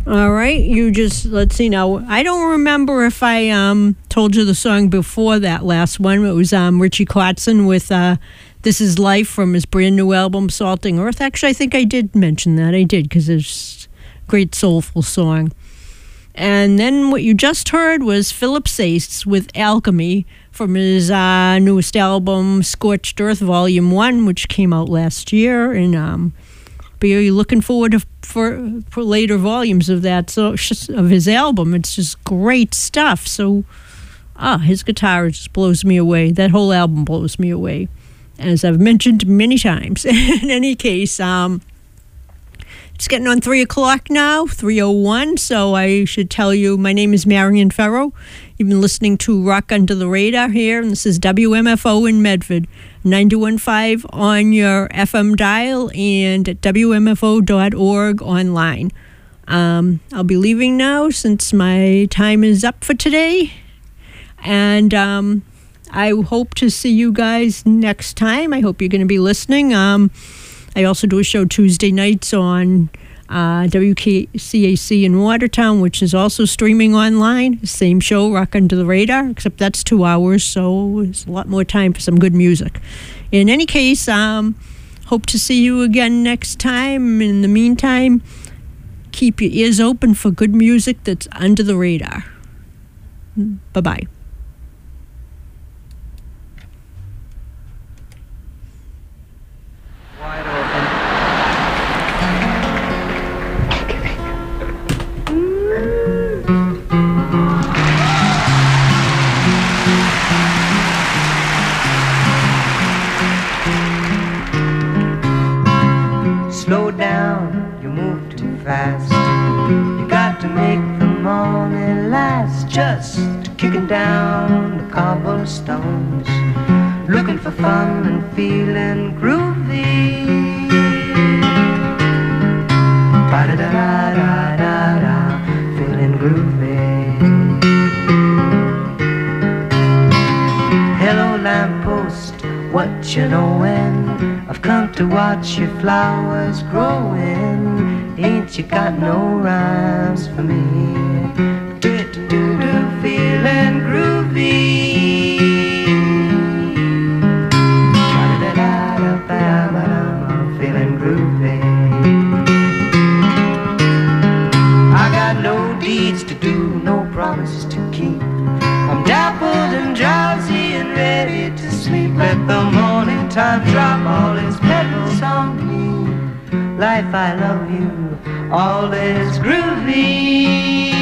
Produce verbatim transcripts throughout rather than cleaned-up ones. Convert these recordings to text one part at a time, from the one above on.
All right, you just, let's see now. I don't remember if I um, told you the song before that last one. It was um, Richie Kotzen with uh, This Is Life from his brand new album, Salting Earth. Actually, I think I did mention that. I did, because it's a great soulful song. And then what you just heard was Philip Sace with Alchemy from his uh, newest album, Scorched Earth Volume one, which came out last year. And um, be looking forward to for, for later volumes of that, so of his album. It's just great stuff. So, ah, his guitar just blows me away. That whole album blows me away, as I've mentioned many times. In any case, um, it's getting on three o'clock now, three oh one, so I should tell you my name is Marion Farrow. You've been listening to Rock Under the Radar here, and this is W M F O in Medford, ninety-one point five on your F M dial and at W M F O dot org online. Um, I'll be leaving now since my time is up for today, and um, I hope to see you guys next time. I hope you're going to be listening. Um, I also do a show Tuesday nights on uh, W K C A C in Watertown, which is also streaming online. Same show, Rock Under the Radar, except that's two hours, so it's a lot more time for some good music. In any case, um, hope to see you again next time. In the meantime, keep your ears open for good music that's under the radar. Bye-bye. Wide open. Slow down, you move too fast. You got to make the morning last. Just kicking down the cobblestones, looking for fun and feeling groovy. Ba-da-da-da-da-da, feeling groovy. Hello lamppost, what you knowin'? I've come to watch your flowers growing. Ain't you got no rhymes for me? Do-do-do-do, feeling groovy. Ba-da-da-da-da-ba-da-ba-da, feeling groovy. I got no deeds to do, no promises to keep. I'm dappled and drowsy and ready to sleep. Let the morning time drop all its petals on me. Life, I love you, all is groovy.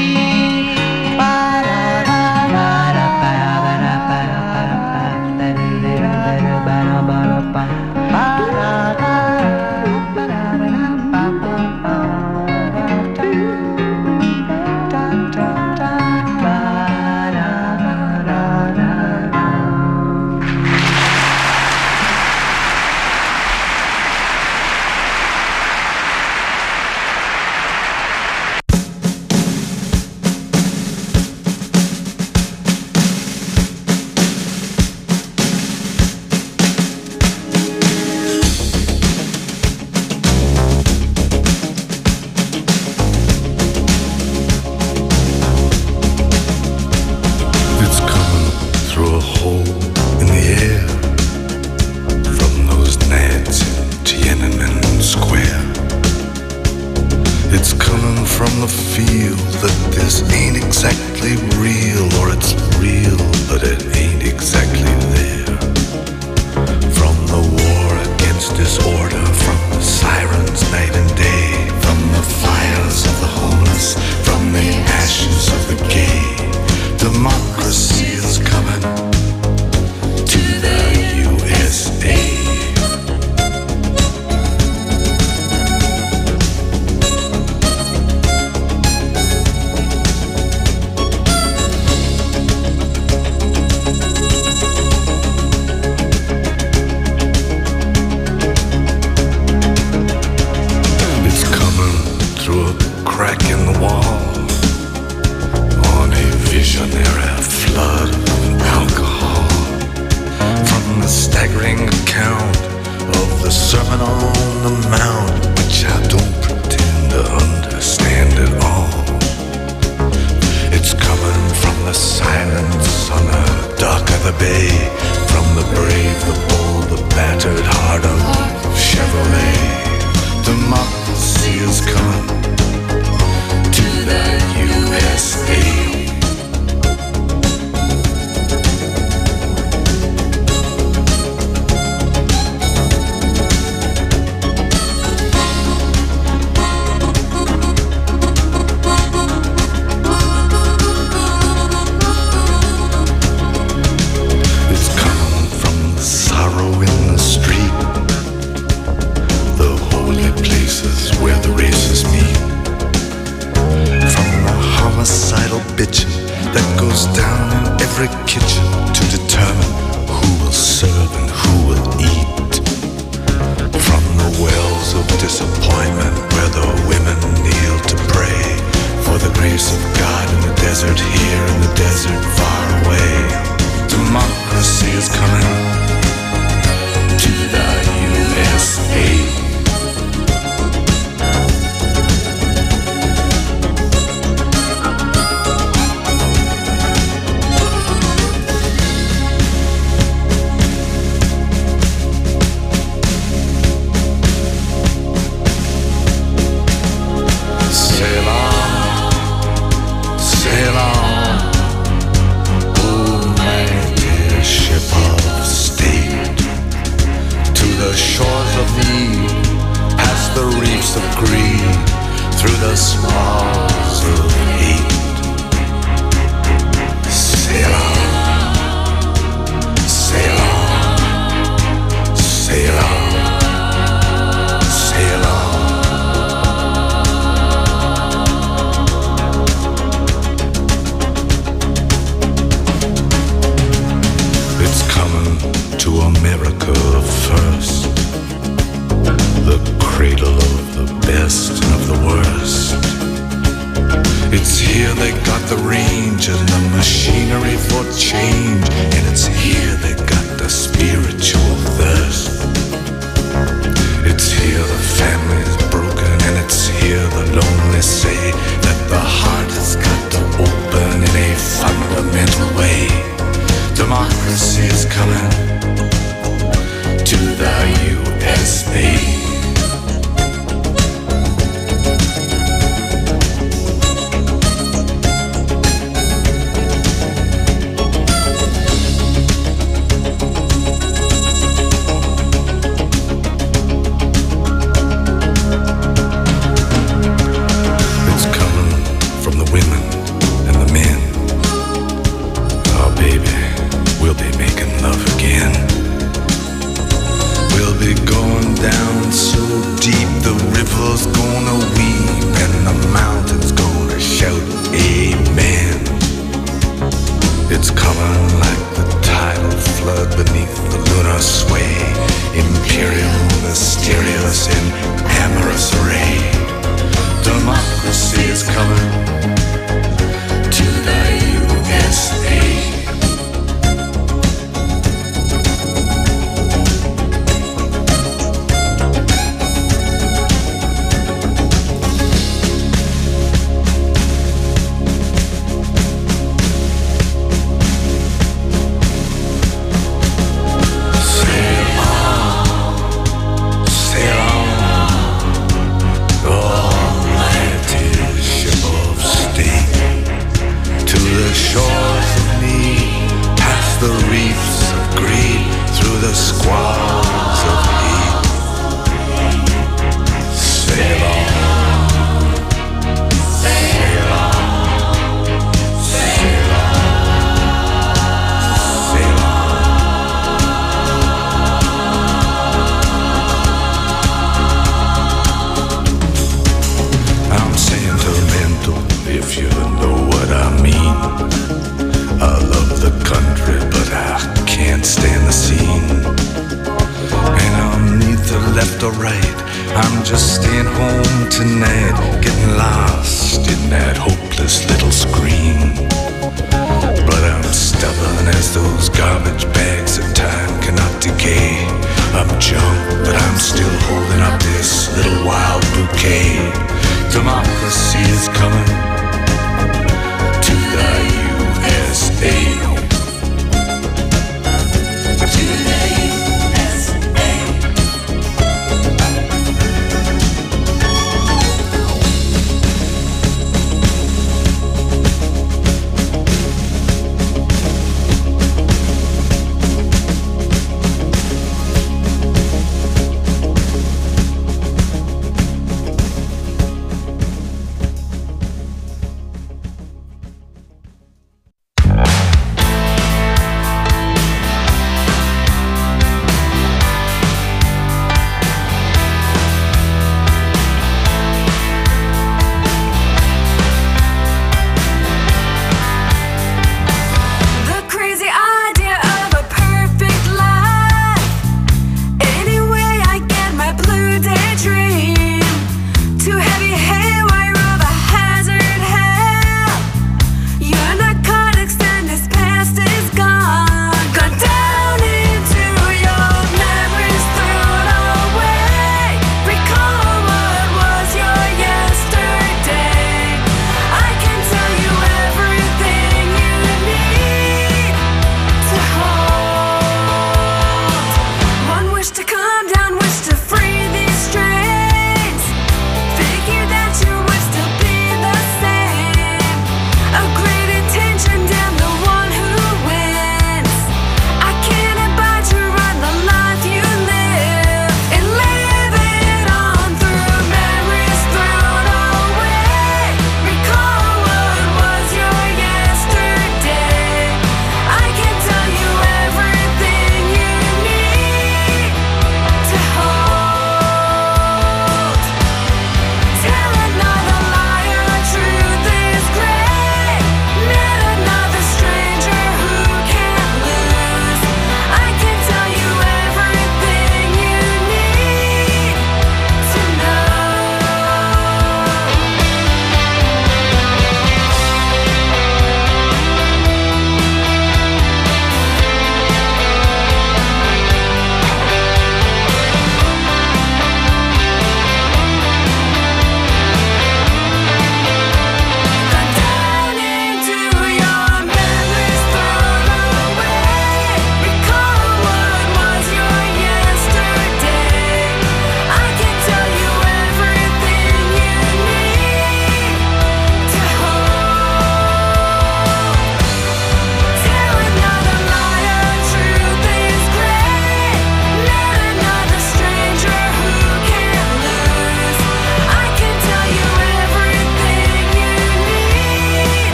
the kitchen to determine who will serve and who will eat. From the wells of disappointment where the women kneel to pray for the grace of God in the desert here, in the desert far away. Democracy is coming to the U S A.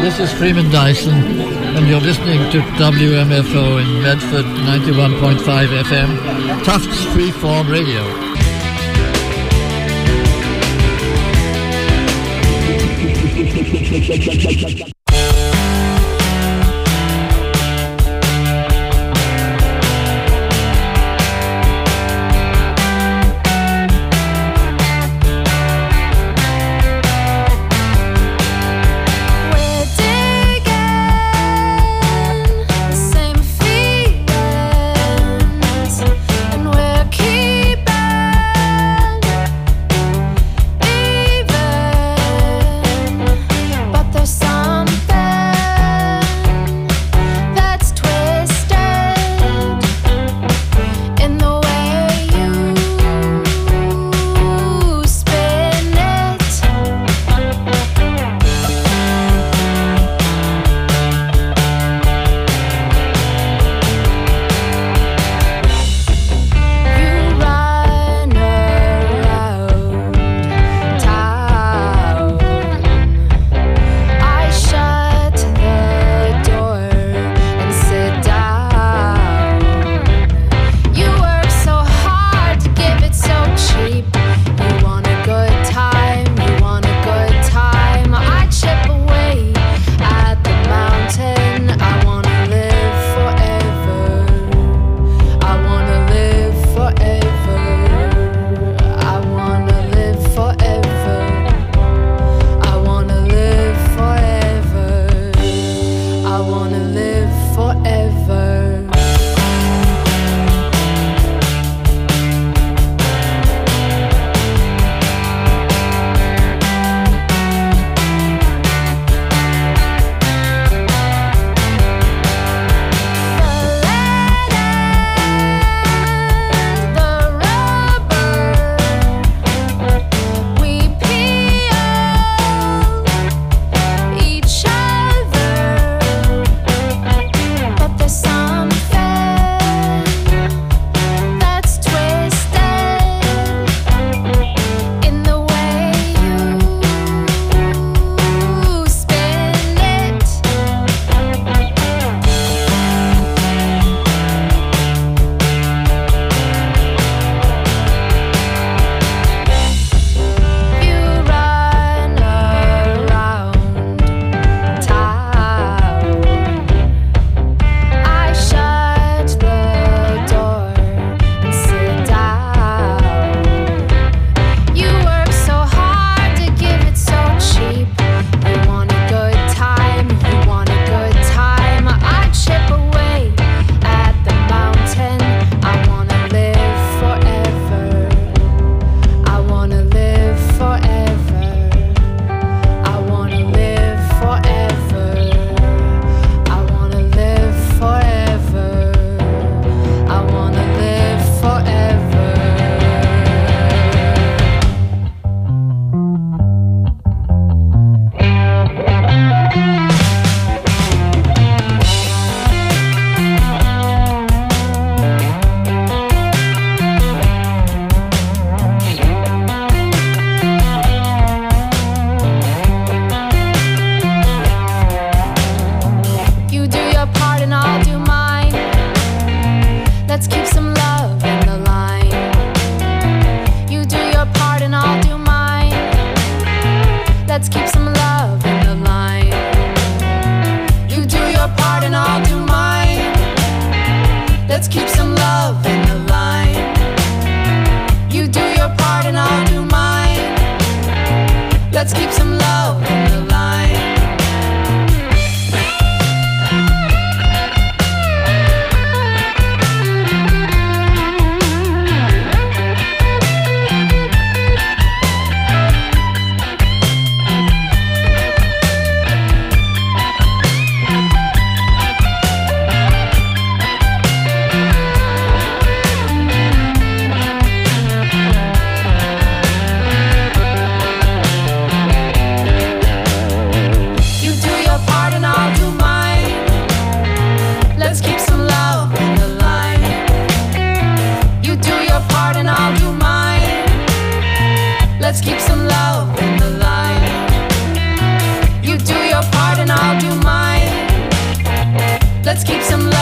This is Freeman Dyson, and you're listening to W M F O in Medford, ninety-one point five F M, Tufts Freeform Radio.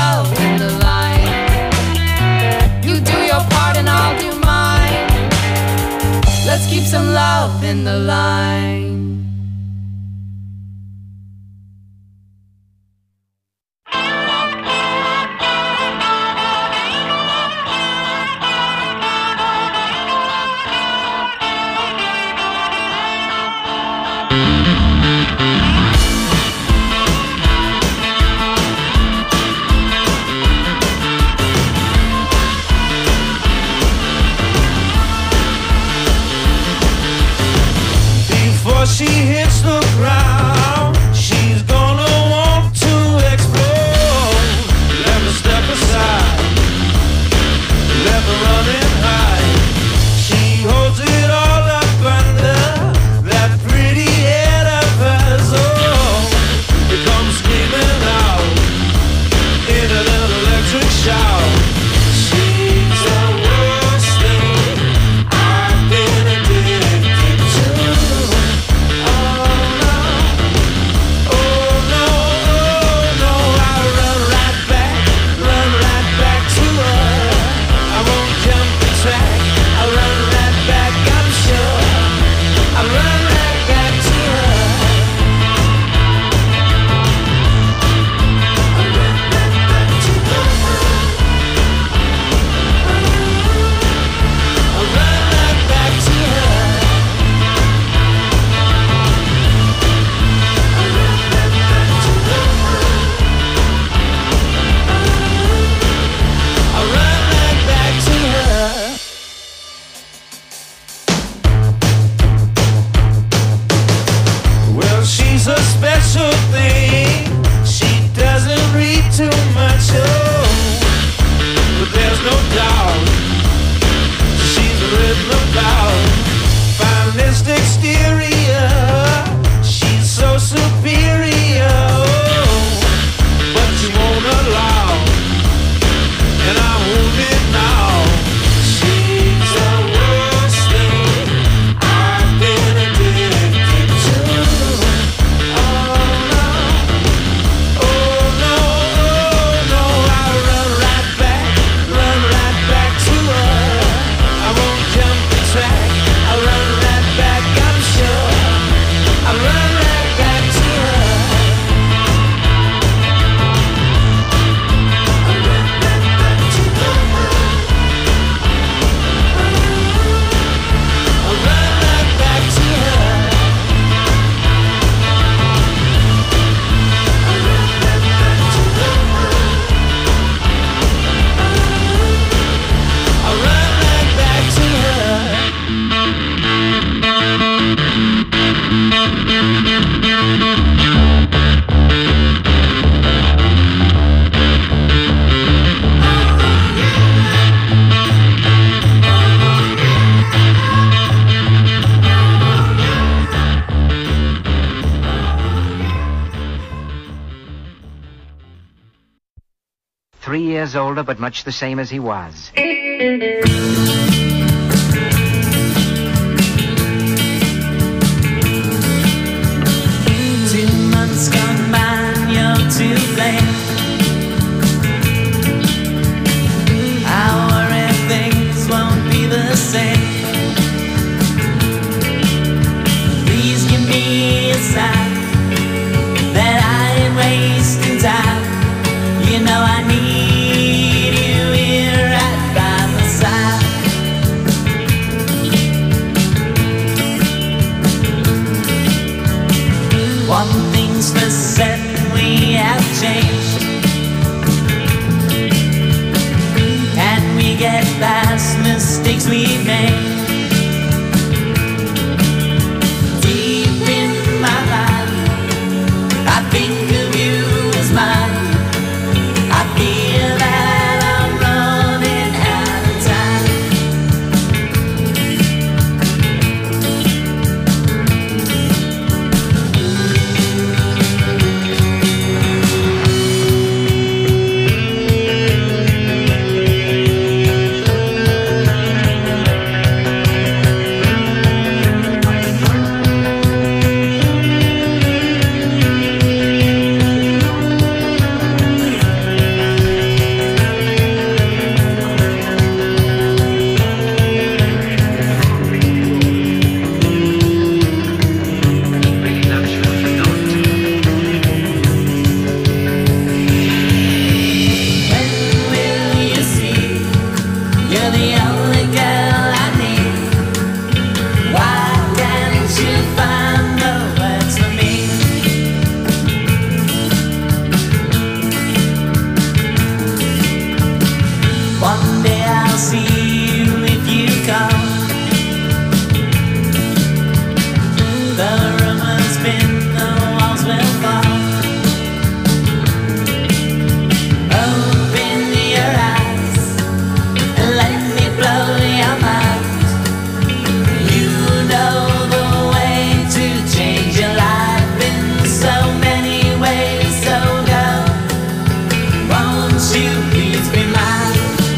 love in the line. You do your part and I'll do mine. Let's keep some love in the line. She hits the ground, she's gonna want to explode. Let me step aside, let me run and hide. She holds it all up under that pretty head of hers. Oh, it comes screaming out in a little electric shout. She's the worst thing I've been addicted to. She's a special thing. She doesn't read too much, oh, but there's no doubt she's written about finest exterior. She's so superior, oh, but she won't allow, and I won't it now. She's the worst thing I've been addicted to. Three years older, but much the same as he was. Two months gone by, you're to blame. I worry things won't be the same. Please give me a sign that I ain't wasting time. You know I need you here right by my side. One thing's for certain, we have changed. Can we get past mistakes we've made? Deep in my mind, I think of you as mine. I feel that I'm running out of time. you, please be mine.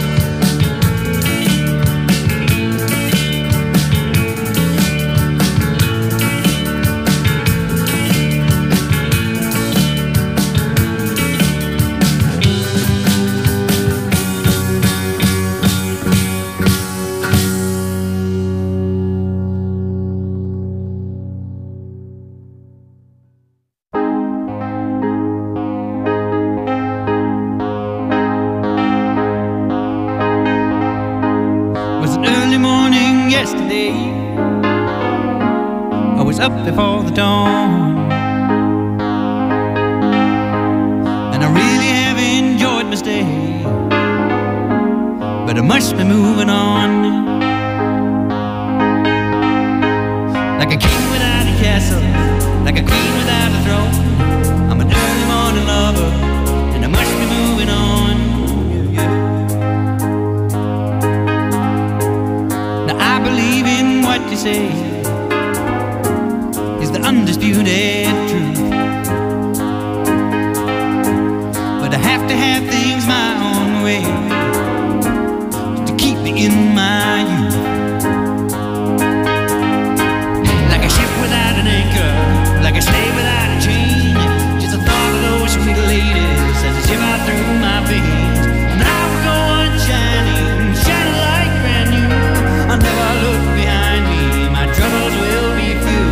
Up before the dawn, and I really have enjoyed my stay, but I must be moving on. Like a king without a castle, like a queen without a throne, I'm an early morning lover, and I must be moving on. Yeah, yeah. Now I believe in what you say, undisputed truth, but I have to have things my own way to keep me in my youth. Like a ship without an anchor, like a slave without a chain, just the thought of those sweet ladies as they shiver through my veins. And I will go on shining, shining like brand new. I'll never look behind me, my troubles will be few.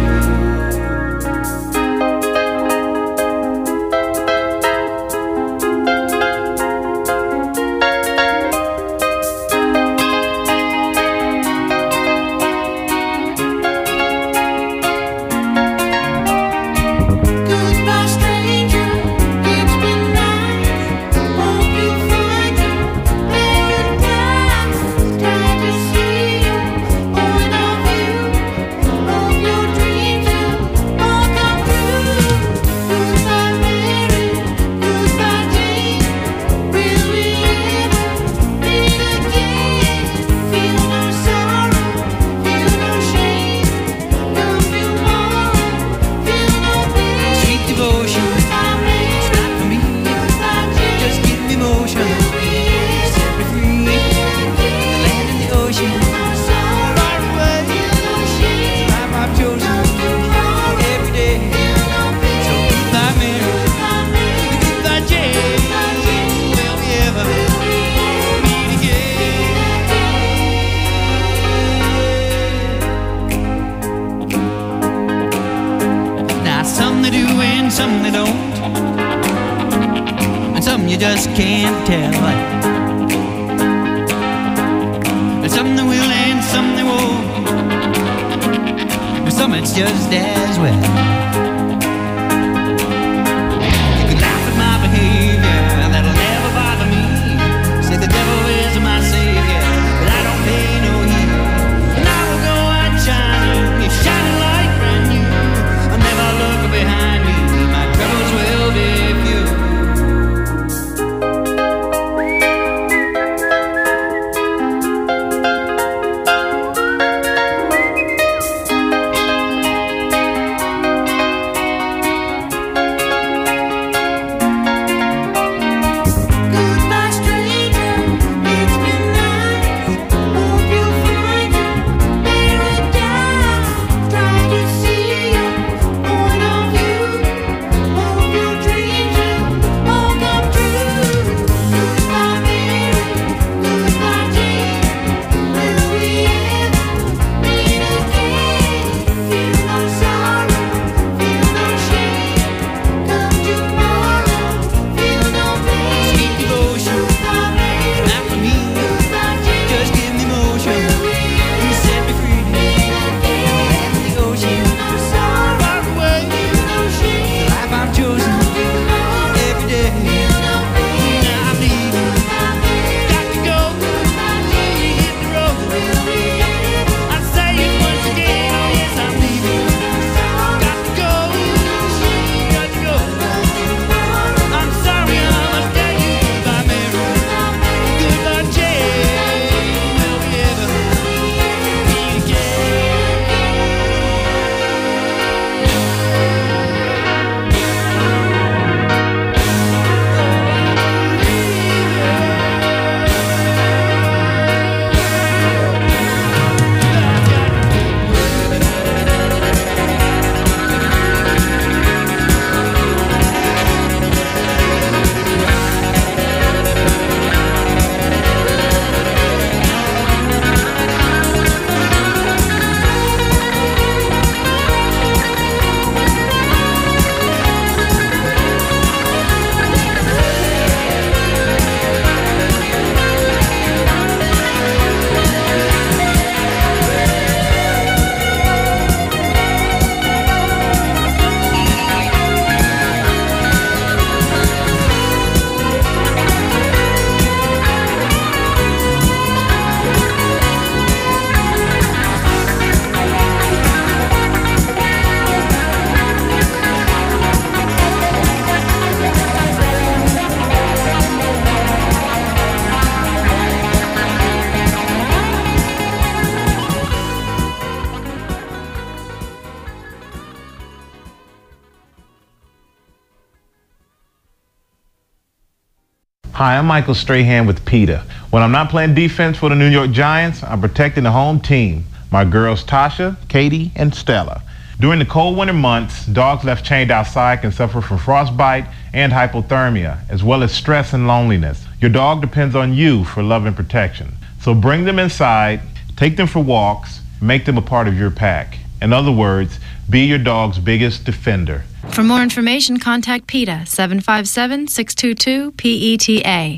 Hi, I'm Michael Strahan with PETA. When I'm not playing defense for the New York Giants, I'm protecting the home team, my girls Tasha, Katie, and Stella. During the cold winter months, dogs left chained outside can suffer from frostbite and hypothermia, as well as stress and loneliness. Your dog depends on you for love and protection. So bring them inside, take them for walks, make them a part of your pack. In other words, be your dog's biggest defender. For more information, contact PETA, seven five seven, six two two, P E T A.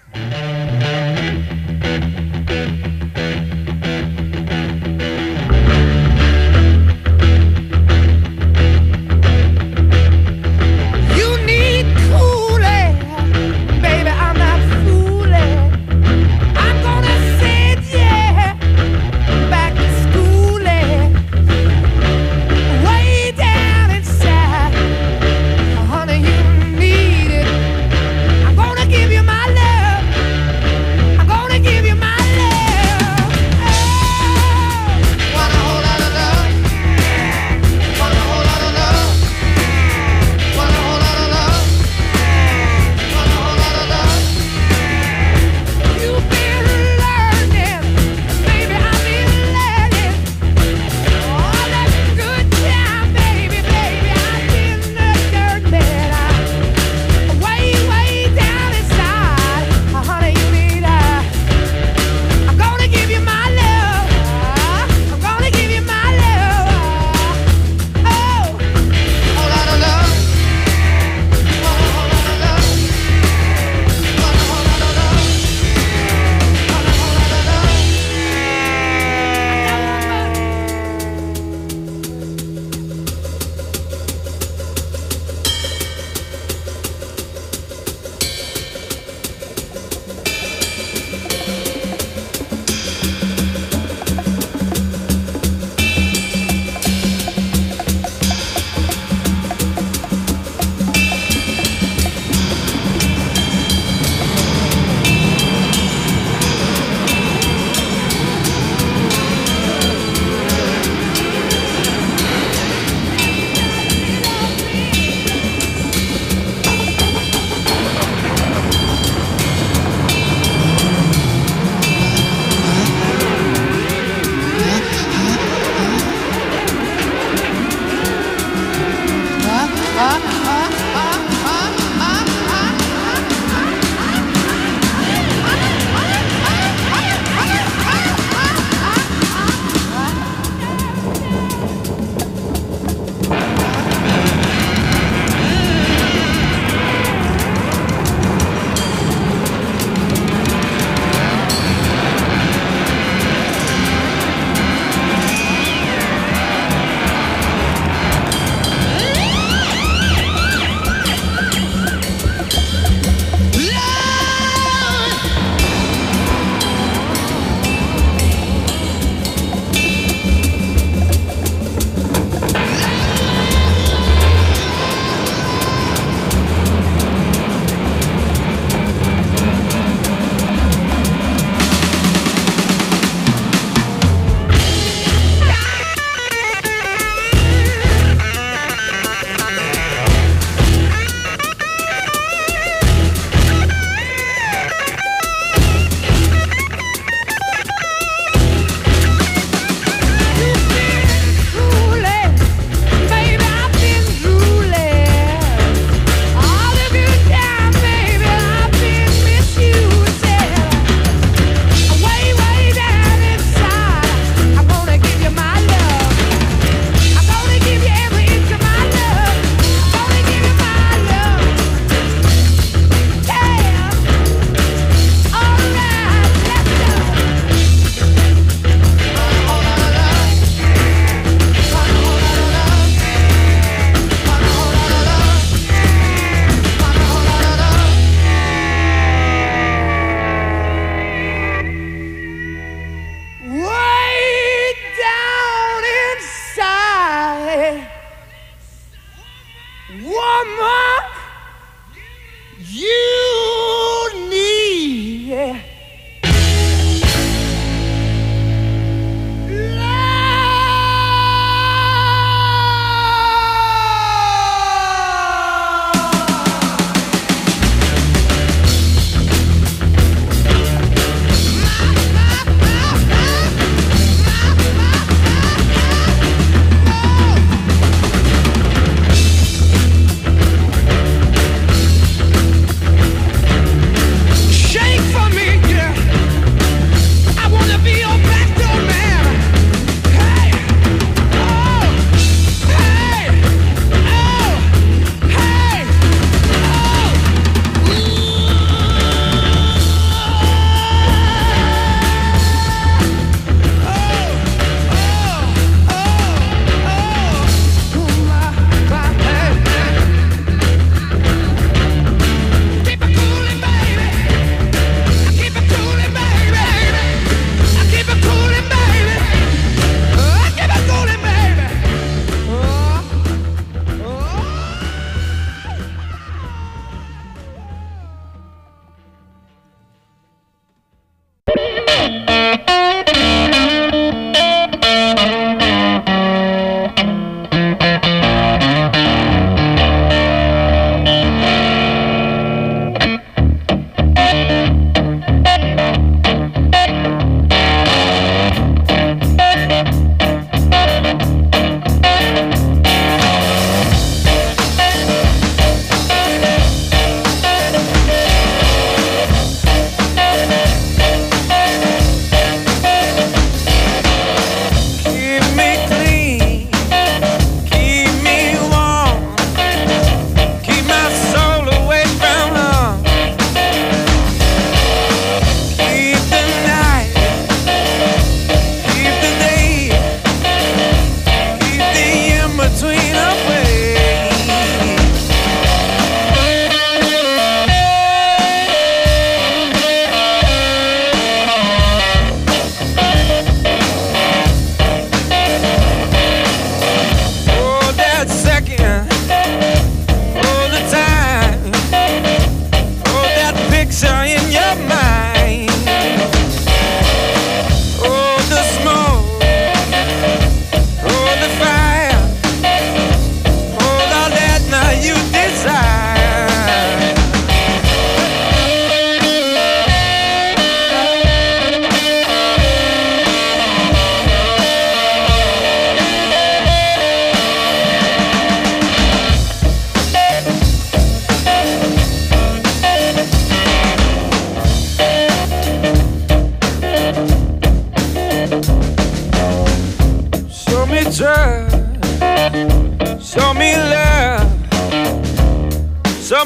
You need cooling, baby, I'm not fooling. I'm gonna send you back to schooling. Way down inside, honey, you need it. I'm gonna give you my love.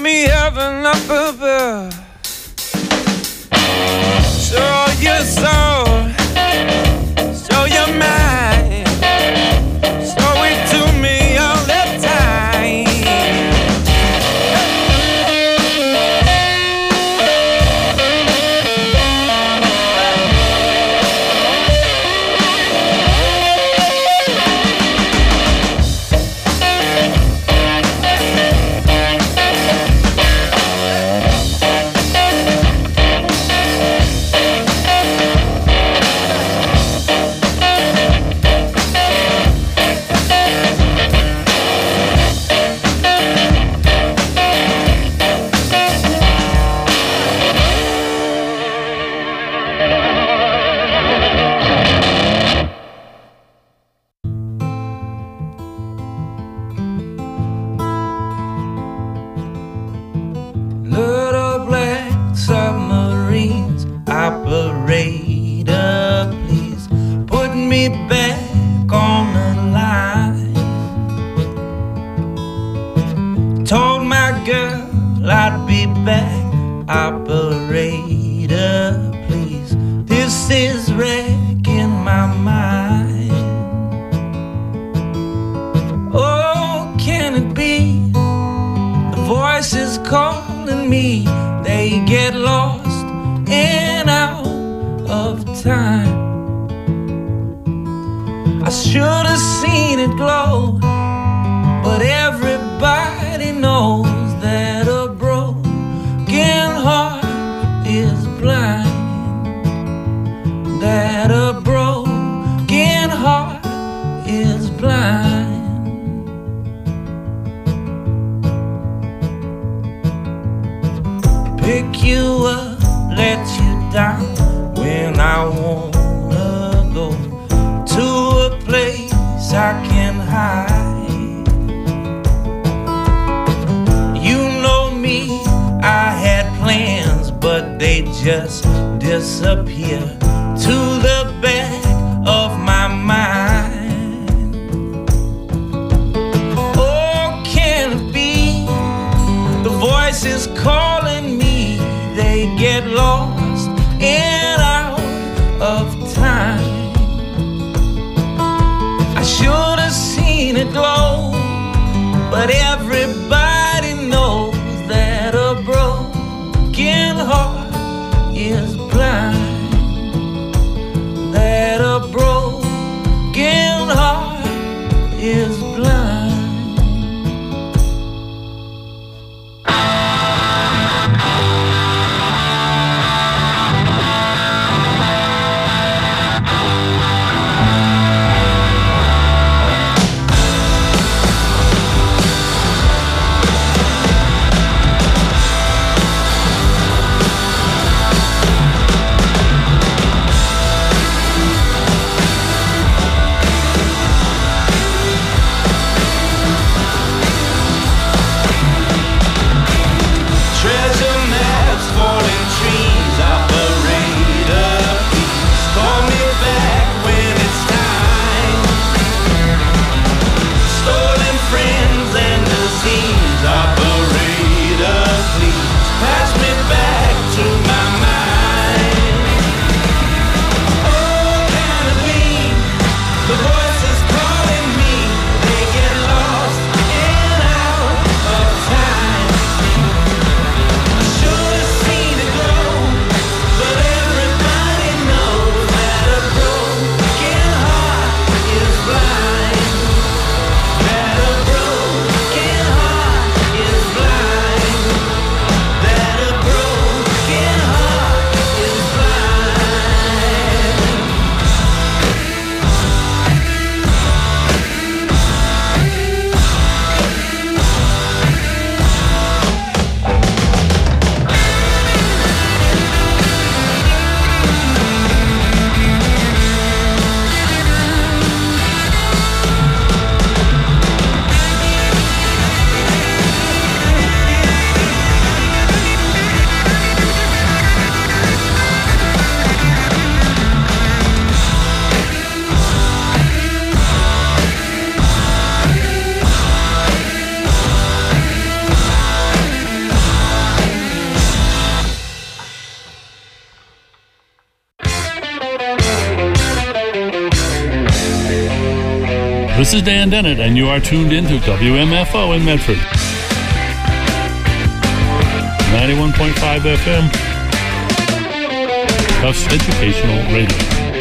me heaven up above. Show your soul, show your mind, show it to me all the time. Little black submarines, operator, please put me back on the line. Told my girl I'd be back, operator, please. This is wrecking my mind. Oh, can it be the voices calling me? They get lost and out of time. I should have seen it glow, but everybody knows that a broken heart is blind. That a broken heart is blind. Pick you up, let you down when I wanna go to a place I can hide. You know me, I had plans, but they just disappear to the back of my mind. Oh, can it be the voices calling me? They get lost and out of time. I should have seen it glow, but everybody knows that a broken heart is blind. That a broken heart is blind. This is Dan Dennett, and you are tuned into W M F O in Medford. ninety-one point five F M. Tufts Educational Radio.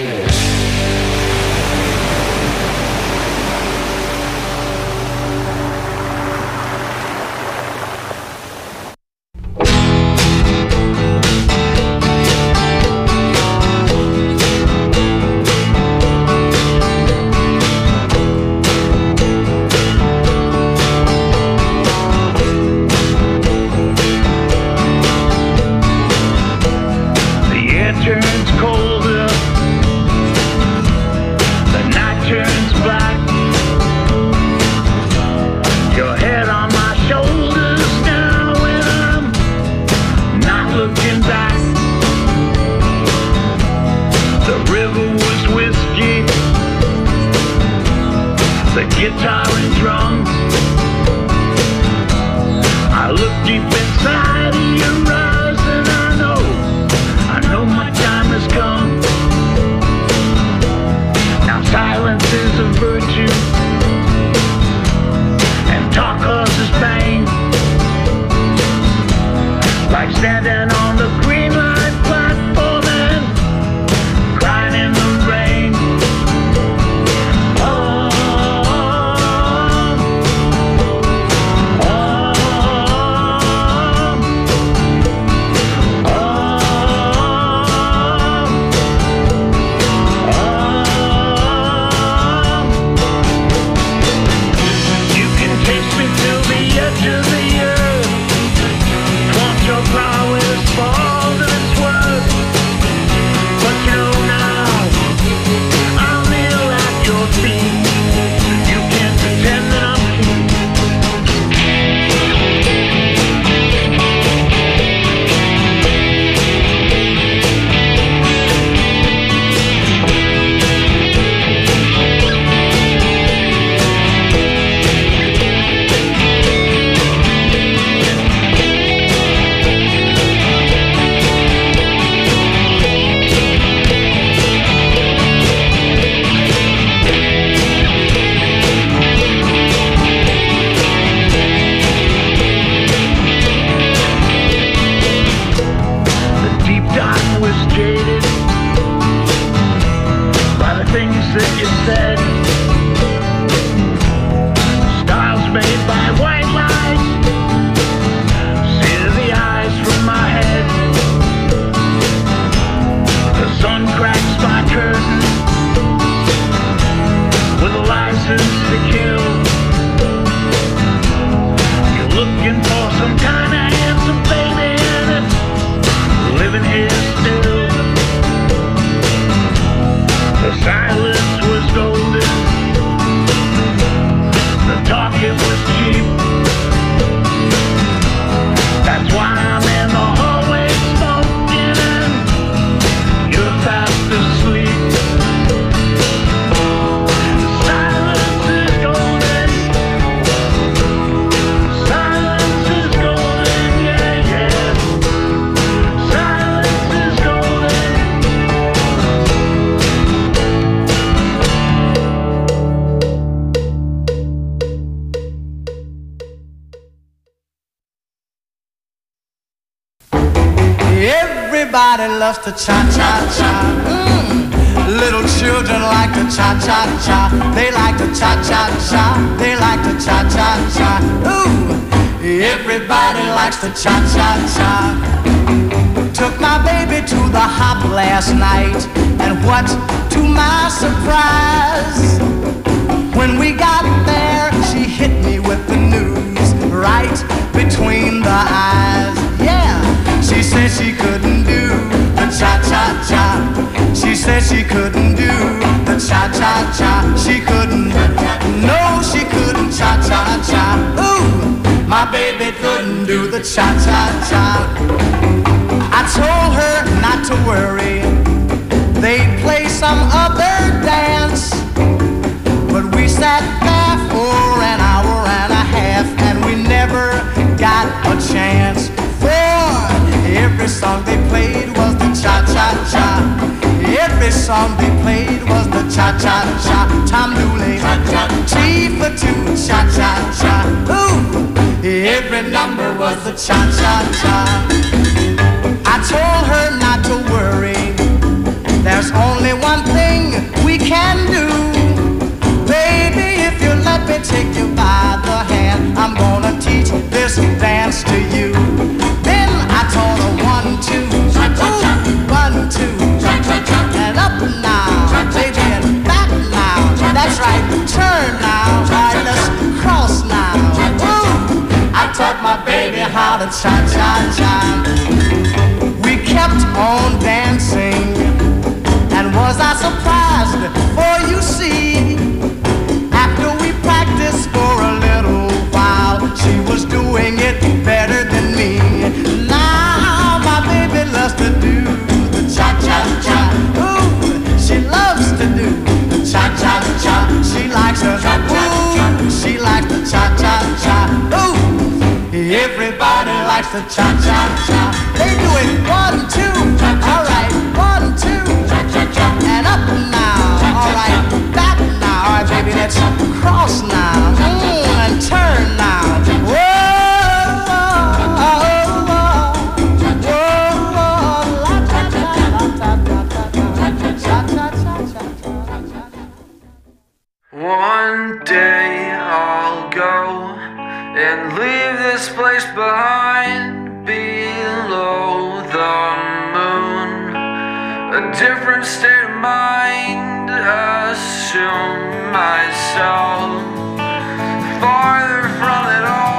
Everybody loves to cha-cha-cha. Mm. Little children like to cha-cha-cha. They like to cha-cha-cha. They like to cha-cha-cha. Ooh, everybody likes to cha-cha-cha. Took my baby to the hop last night, and what to my surprise, when we got there, she hit me with the news right between the eyes. Yeah, she said she couldn't do the cha-cha-cha. She said she couldn't do the cha-cha-cha. She couldn't, no, she couldn't cha-cha-cha. Ooh, my baby couldn't do the cha-cha-cha. I told her not to worry, they'd play some other dance. But we sat there for an hour and a half, and we never got a chance. For every song they played was the cha-cha-cha. Every song they played was the cha-cha-cha. Tom Dooley, T for two, cha-cha-cha. Ooh, every number was the cha-cha-cha. I told her not to worry, there's only one thing we can do. Baby, if you let me take you by the hand, I'm gonna teach this dance to you. Then I told her one, two, ooh, one, two, and up now, baby, and back now. That's right, turn now, all right, let's cross now. Ooh, I taught my baby how to cha-cha-cha. We kept on dancing, and was I surprised? For you see, after we practiced for a little while, she was doing it better than me. Now my baby loves to do the cha-cha-cha. Ooh, she loves to do the cha-cha-cha. She likes the ooh, she likes the cha-cha-cha. Ooh, everybody likes the cha-cha-cha. They do it one, two, all right, one, two, and up now, all right, back now, all right, baby, let's cross now, mm, and turn now. Whoa, whoa, whoa, whoa, la ta ta la ta ta ta ta ta ta ta. One day I'll go and leave this place behind, below the moon, a different state of mind, assume myself farther from it all.